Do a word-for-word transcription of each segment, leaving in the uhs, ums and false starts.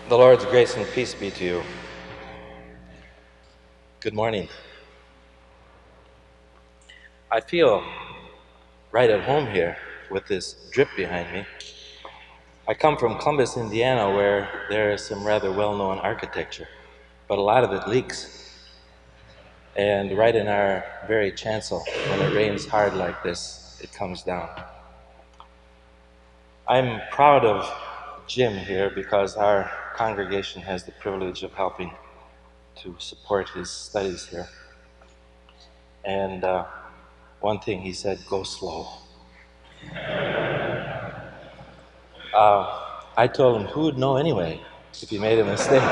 The Lord's grace and peace be to you. Good morning. I feel right at home here with this drip behind me. I come from Columbus, Indiana, where there is some rather well-known architecture, but a lot of it leaks. And right in our very chancel, when it rains hard like this, it comes down. I'm proud of Jim here because our congregation has the privilege of helping to support his studies here. And uh, one thing he said, go slow. Uh, I told him, who would know anyway if he made a mistake?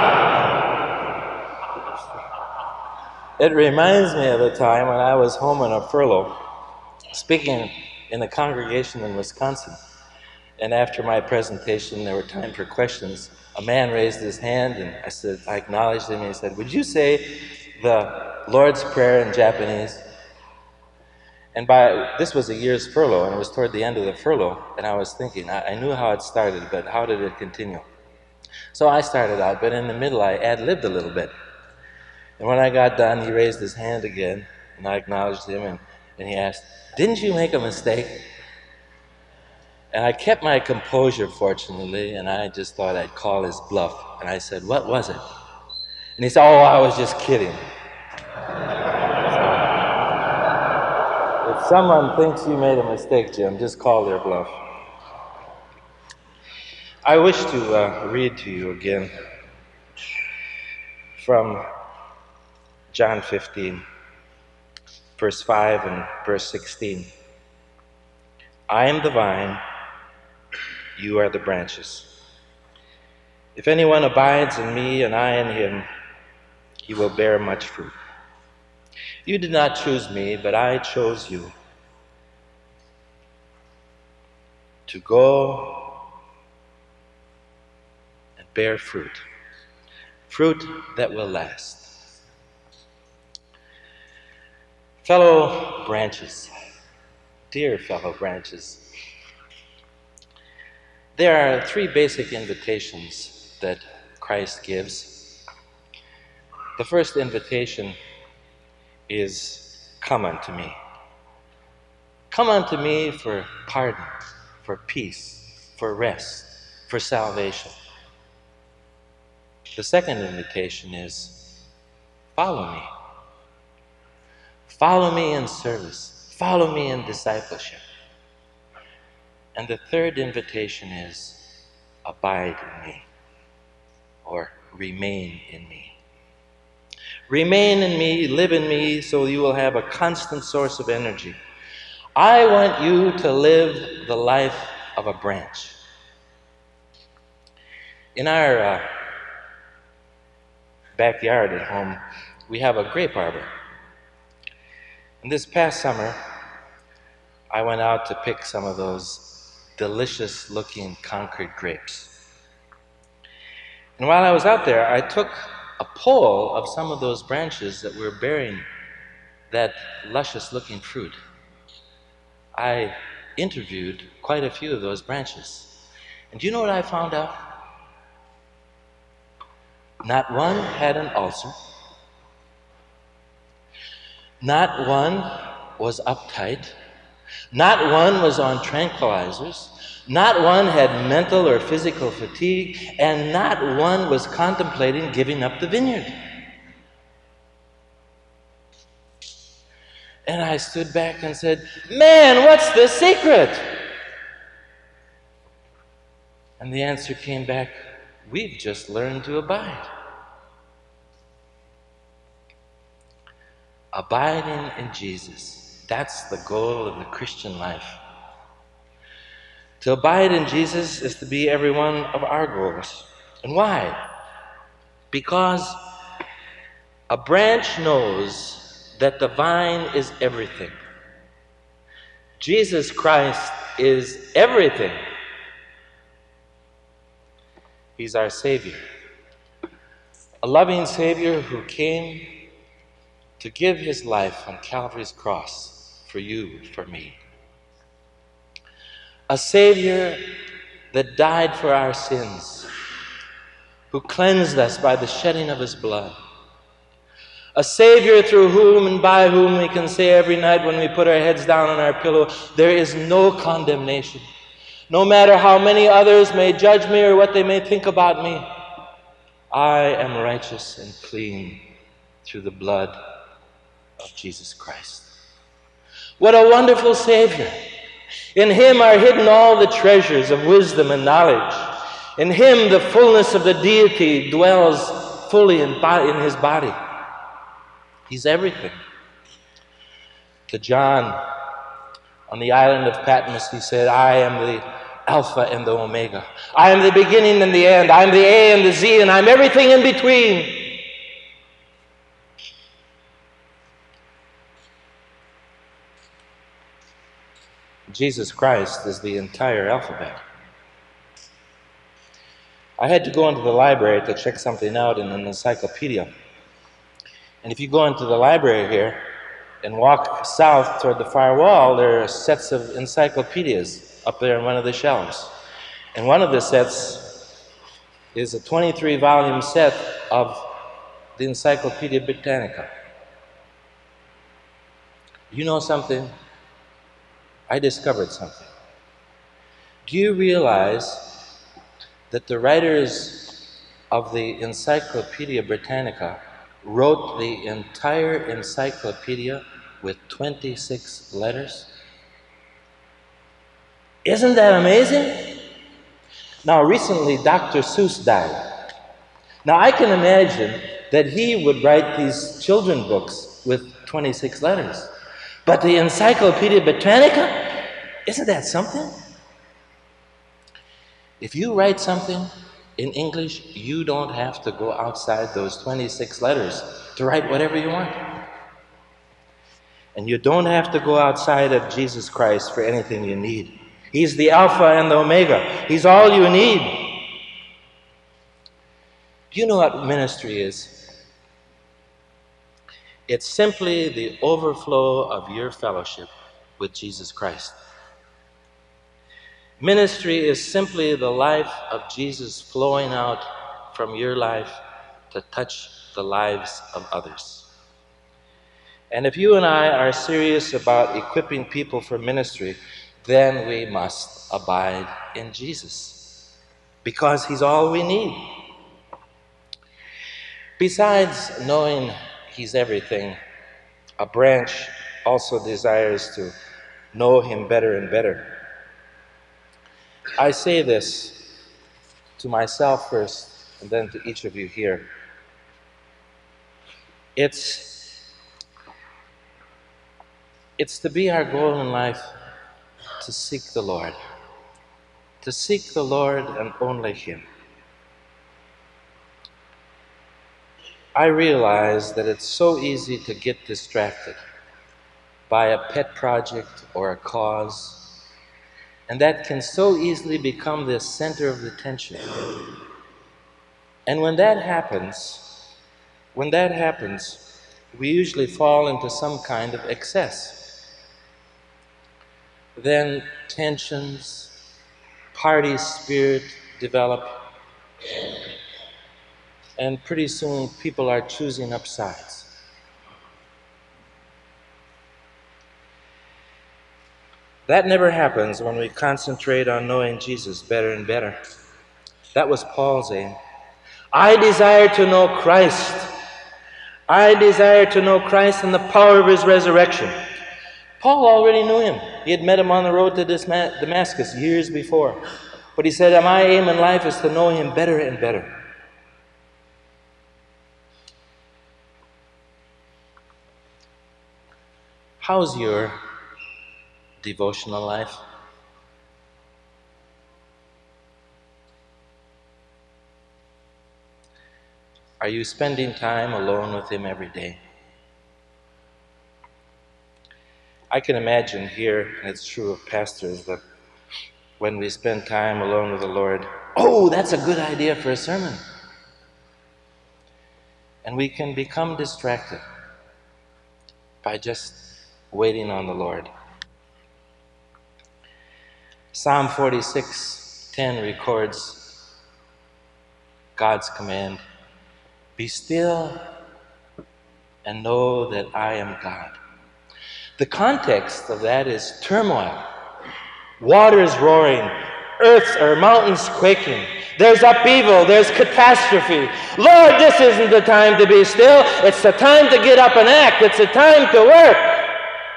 It reminds me of the time when I was home on a furlough, speaking in a congregation in Wisconsin. And after my presentation, there were time for questions. A man raised his hand, and I said, I acknowledged him, and he said, would you say the Lord's Prayer in Japanese? And by, this was a year's furlough, and it was toward the end of the furlough, and I was thinking, I, I knew how it started, but how did it continue? So I started out, but in the middle I ad-libbed a little bit. And when I got done, he raised his hand again, and I acknowledged him, and, and he asked, didn't you make a mistake? And I kept my composure, fortunately, and I just thought I'd call his bluff. And I said, what was it? And he said, oh, I was just kidding. If someone thinks you made a mistake, Jim, just call their bluff. I wish to uh, read to you again from John fifteen, verse five and verse sixteen. I am the vine, you are the branches. If anyone abides in me and I in him, he will bear much fruit. You did not choose me, but I chose you to go and bear fruit, fruit that will last. Fellow branches, dear fellow branches, there are three basic invitations that Christ gives. The first invitation is, come unto me. Come unto me for pardon, for peace, for rest, for salvation. The second invitation is, follow me. Follow me in service. Follow me in discipleship. And the third invitation is, abide in me, or remain in me. Remain in me, live in me, so you will have a constant source of energy. I want you to live the life of a branch. In our uh, backyard at home, we have a grape arbor. And this past summer, I went out to pick some of those delicious-looking Concord grapes. And while I was out there, I took a pull of some of those branches that were bearing that luscious-looking fruit. I interviewed quite a few of those branches. And do you know what I found out? Not one had an ulcer. Not one was uptight. Not one was on tranquilizers. Not one had mental or physical fatigue. And not one was contemplating giving up the vineyard. And I stood back and said, man, what's the secret? And the answer came back, we've just learned to abide. Abiding in Jesus. That's the goal of the Christian life. To abide in Jesus is to be every one of our goals. And why? Because a branch knows that the vine is everything. Jesus Christ is everything. He's our Savior. A loving Savior who came to give his life on Calvary's cross for you, for me. A Savior that died for our sins, who cleansed us by the shedding of his blood. A Savior through whom and by whom we can say every night when we put our heads down on our pillow, there is no condemnation. No matter how many others may judge me or what they may think about me, I am righteous and clean through the blood of Jesus Christ. What a wonderful Savior. In him are hidden all the treasures of wisdom and knowledge. In him the fullness of the deity dwells fully in, bo- in his body. He's everything. To John on the island of Patmos, he said, I am the Alpha and the Omega. I am the beginning and the end. I am the A and the Z, and I'm everything in between. Jesus Christ is the entire alphabet. I had to go into the library to check something out in an encyclopedia. And if you go into the library here and walk south toward the far wall, there are sets of encyclopedias up there on one of the shelves. And one of the sets is a twenty-three volume set of the Encyclopedia Britannica. You know something? I discovered something. Do you realize that the writers of the Encyclopedia Britannica wrote the entire encyclopedia with twenty-six letters? Isn't that amazing? Now, recently, Doctor Seuss died. Now, I can imagine that he would write these children books with twenty-six letters. But the Encyclopedia Britannica, isn't that something? If you write something in English, you don't have to go outside those twenty-six letters to write whatever you want. And you don't have to go outside of Jesus Christ for anything you need. He's the Alpha and the Omega. He's all you need. Do you know what ministry is? It's simply the overflow of your fellowship with Jesus Christ. Ministry is simply the life of Jesus flowing out from your life to touch the lives of others. And if you and I are serious about equipping people for ministry, then we must abide in Jesus, because he's all we need. Besides knowing he's everything, a branch also desires to know him better and better. I say this to myself first, and then to each of you here. It's, it's to be our goal in life to seek the Lord. To seek the Lord and only him. I realize that it's so easy to get distracted by a pet project or a cause, and that can so easily become the center of attention. And when that happens, when that happens, we usually fall into some kind of excess. Then tensions, party spirit develop, and pretty soon people are choosing up sides. That never happens when we concentrate on knowing Jesus better and better. That was Paul's aim. I desire to know Christ. I desire to know Christ and the power of his resurrection. Paul already knew him. He had met him on the road to Damascus years before. But he said, my aim in life is to know him better and better. How's your devotional life? Are you spending time alone with him every day? I can imagine here, and it's true of pastors, that when we spend time alone with the Lord, oh, that's a good idea for a sermon. And we can become distracted by just waiting on the Lord. Psalm forty-six ten records, God's command, "Be still and know that I am God." The context of that is turmoil. Waters roaring, earths or mountains quaking. There's upheaval, there's catastrophe. Lord, this isn't the time to be still. It's the time to get up and act. It's the time to work.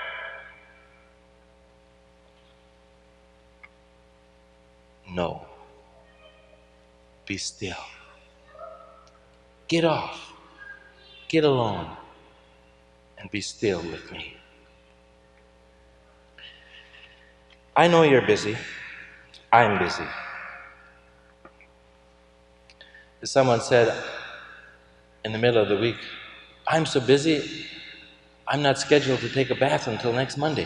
No. Be still. Get off. Get alone. And be still with me. I know you're busy. I'm busy. Someone said in the middle of the week, "I'm so busy, I'm not scheduled to take a bath until next Monday."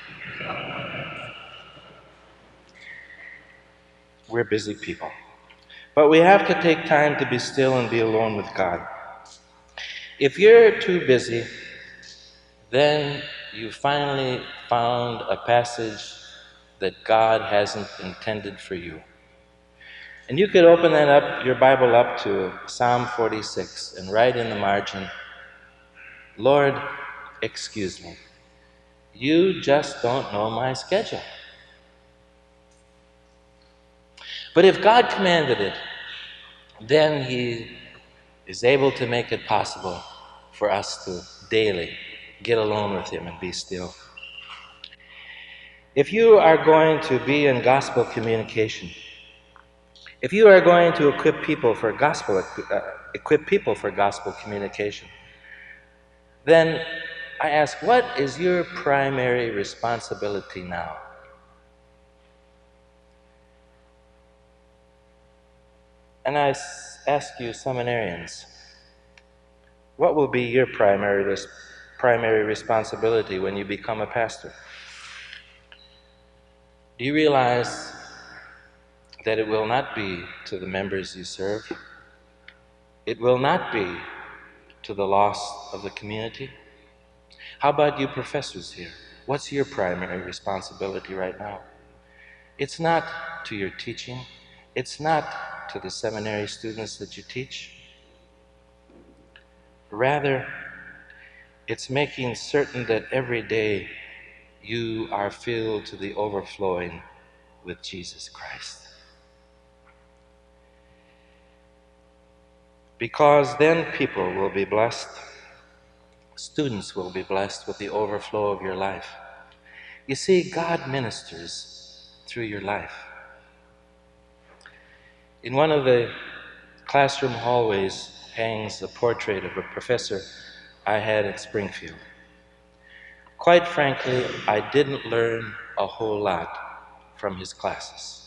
We're busy people. But we have to take time to be still and be alone with God. If you're too busy, then you finally found a passage that God hasn't intended for you. And you could open that up, your Bible up to Psalm forty-six and write in the margin, "Lord, excuse me. You just don't know my schedule." But if God commanded it, then He is able to make it possible for us to daily get alone with Him and be still. If you are going to be in gospel communication, if you are going to equip people for gospel, uh, equip people for gospel communication, then I ask, what is your primary responsibility now? And I ask you, seminarians, what will be your primary res- primary responsibility when you become a pastor? Do you realize that it will not be to the members you serve? It will not be to the lost of the community? How about you professors here? What's your primary responsibility right now? It's not to your teaching. It's not to the seminary students that you teach. Rather, it's making certain that every day you are filled to the overflowing with Jesus Christ. Because then people will be blessed. Students will be blessed with the overflow of your life. You see, God ministers through your life. In one of the classroom hallways hangs a portrait of a professor I had at Springfield. Quite frankly, I didn't learn a whole lot from his classes.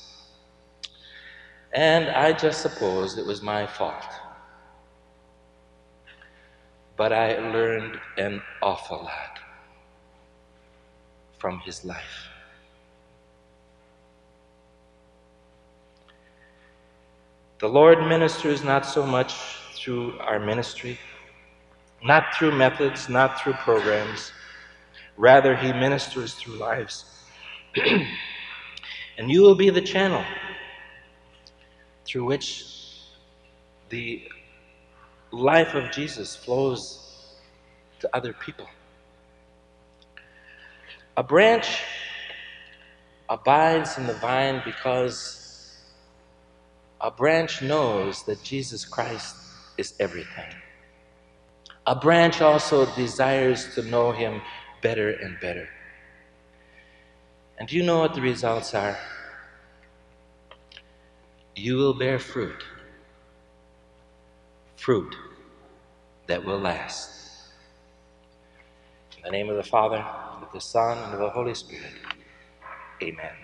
And I just suppose it was my fault. But I learned an awful lot from his life. The Lord ministers not so much through our ministry, not through methods, not through programs. Rather, He ministers through lives. And you will be the channel through which the life of Jesus flows to other people. A branch abides in the vine because a branch knows that Jesus Christ is everything. A branch also desires to know Him better and better. And do you know what the results are? You will bear fruit. Fruit that will last. In the name of the Father, of the Son, and of the Holy Spirit. Amen.